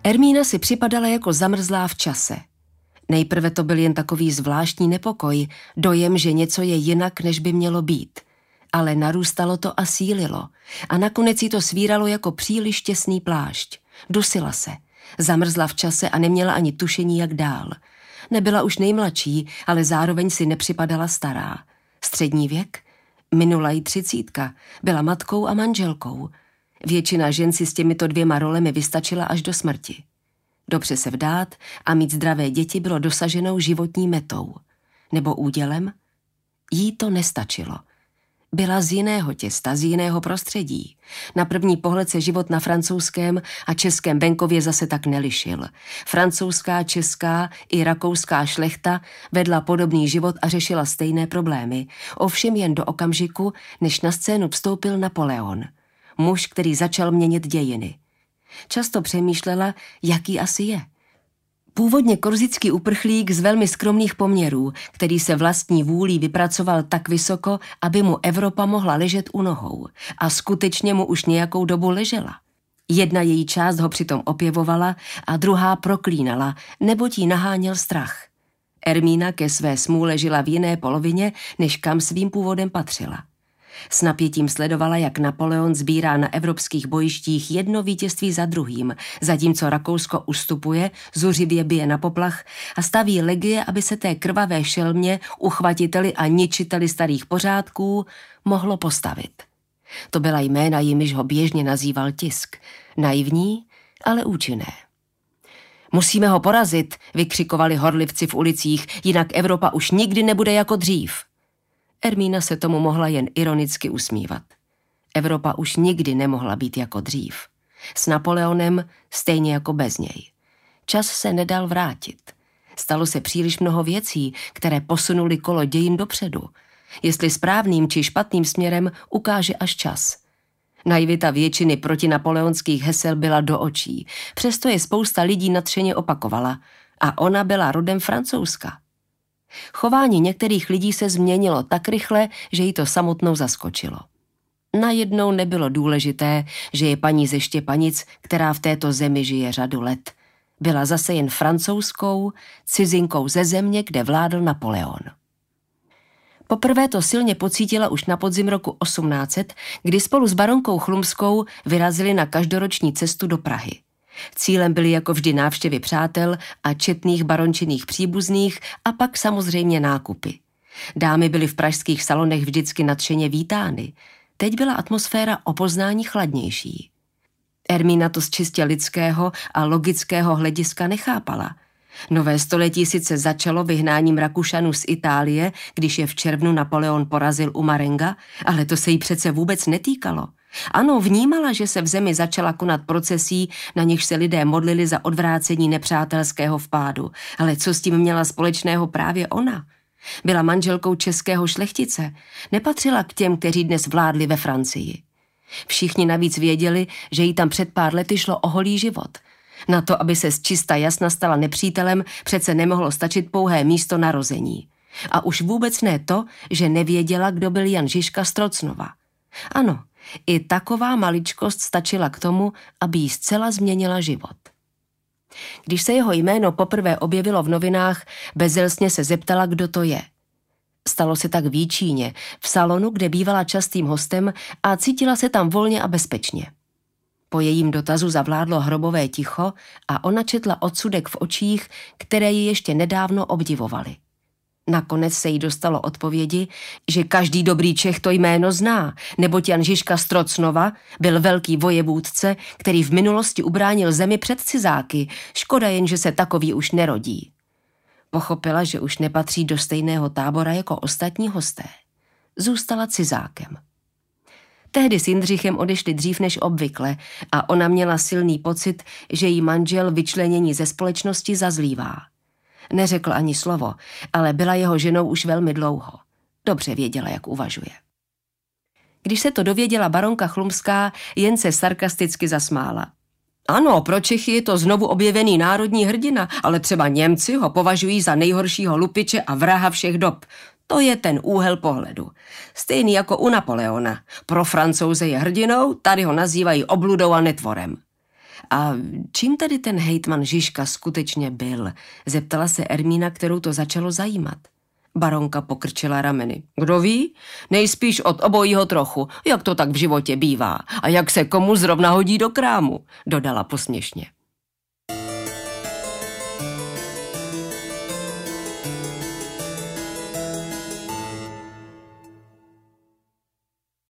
Ermína si připadala jako zamrzlá v čase. Nejprve to byl jen takový zvláštní nepokoj, dojem, že něco je jinak, než by mělo být. Ale narůstalo to a sílilo. A nakonec jí to svíralo jako příliš těsný plášť. Dusila se. Zamrzla v čase a neměla ani tušení, jak dál. Nebyla už nejmladší, ale zároveň si nepřipadala stará. Střední věk? Minula jí 30. Byla matkou a manželkou. Většina žen si s těmito 2 rolemi vystačila až do smrti. Dobře se vdát a mít zdravé děti bylo dosaženou životní metou. Nebo údělem? Jí to nestačilo. Byla z jiného těsta, z jiného prostředí. Na první pohled se život na francouzském a českém venkově zase tak nelišil. Francouzská, česká i rakouská šlechta vedla podobný život a řešila stejné problémy, ovšem jen do okamžiku, než na scénu vstoupil Napoleon. Muž, který začal měnit dějiny. Často přemýšlela, jaký asi je. Původně korzický uprchlík z velmi skromných poměrů, který se vlastní vůlí vypracoval tak vysoko, aby mu Evropa mohla ležet u nohou. A skutečně mu už nějakou dobu ležela. Jedna její část ho přitom opěvovala a druhá proklínala, neboť jí naháněl strach. Ermína ke své smůle žila v jiné polovině, než kam svým původem patřila. S napětím sledovala, jak Napoleon sbírá na evropských bojištích jedno vítězství za druhým, zatímco Rakousko ustupuje, zuřivě bije na poplach a staví legie, aby se té krvavé šelmě, uchvatiteli a ničiteli starých pořádků mohlo postavit. To byla jména, jimiž ho běžně nazýval tisk. Naivní, ale účinné. Musíme ho porazit, vykřikovali horlivci v ulicích, jinak Evropa už nikdy nebude jako dřív. Ermína se tomu mohla jen ironicky usmívat. Evropa už nikdy nemohla být jako dřív. S Napoleonem stejně jako bez něj. Čas se nedal vrátit. Stalo se příliš mnoho věcí, které posunuly kolo dějin dopředu. Jestli správným či špatným směrem, ukáže až čas. Naivita většiny protinapoleonských hesel byla do očí, přesto je spousta lidí nadšeně opakovala. A ona byla rodem Francouzska. Chování některých lidí se změnilo tak rychle, že jí to samotnou zaskočilo. Najednou nebylo důležité, že je paní ze Štěpanic, která v této zemi žije řadu let. Byla zase jen francouzskou, cizinkou ze země, kde vládl Napoleon. Poprvé to silně pocítila už na podzim roku 1800, kdy spolu s baronkou Chlumskou vyrazili na každoroční cestu do Prahy. Cílem byly jako vždy návštěvy přátel a četných barončinných příbuzných a pak samozřejmě nákupy. Dámy byly v pražských salonech vždycky nadšeně vítány. Teď byla atmosféra o poznání chladnější. Ermína to z čistě lidského a logického hlediska nechápala. Nové století sice začalo vyhnáním Rakušanů z Itálie, když je v červnu Napoleon porazil u Marenga, ale to se jí přece vůbec netýkalo. Ano, vnímala, že se v zemi začala konat procesí, na nichž se lidé modlili za odvrácení nepřátelského vpádu. Ale co s tím měla společného právě ona? Byla manželkou českého šlechtice, nepatřila k těm, kteří dnes vládli ve Francii. Všichni navíc věděli, že jí tam před pár lety šlo o holý život. Na to, aby se z čista jasna stala nepřítelem, přece nemohlo stačit pouhé místo narození. A už vůbec ne to, že nevěděla, kdo byl Jan Žižka z Trocnova. Ano, i taková maličkost stačila k tomu, aby jí zcela změnila život. Když se jeho jméno poprvé objevilo v novinách, bezelstně se zeptala, kdo to je. Stalo se tak v Jíčíně, v salonu, kde bývala častým hostem a cítila se tam volně a bezpečně. Po jejím dotazu zavládlo hrobové ticho a ona četla odsudek v očích, které ji ještě nedávno obdivovaly. Nakonec se jí dostalo odpovědi, že každý dobrý Čech to jméno zná, neboť Jan Žižka z Trocnova byl velký vojevůdce, který v minulosti ubránil zemi před cizáky, škoda jen, že se takový už nerodí. Pochopila, že už nepatří do stejného tábora jako ostatní hosté. Zůstala cizákem. Tehdy s Jindřichem odešli dřív než obvykle a ona měla silný pocit, že jí manžel vyčlenění ze společnosti zazlívá. Neřekl ani slovo, ale byla jeho ženou už velmi dlouho. Dobře věděla, jak uvažuje. Když se to dověděla baronka Chlumská, jen se sarkasticky zasmála. Ano, pro Čechy je to znovu objevený národní hrdina, ale třeba Němci ho považují za nejhoršího lupiče a vraha všech dob. To je ten úhel pohledu. Stejný jako u Napoleona. Pro Francouze je hrdinou, tady ho nazývají obludou a netvorem. A čím tedy ten hejtman Žižka skutečně byl? Zeptala se Ermína, kterou to začalo zajímat. Baronka pokrčila rameny. Kdo ví? Nejspíš od obojího trochu, jak to tak v životě bývá a jak se komu zrovna hodí do krámu, dodala posměšně.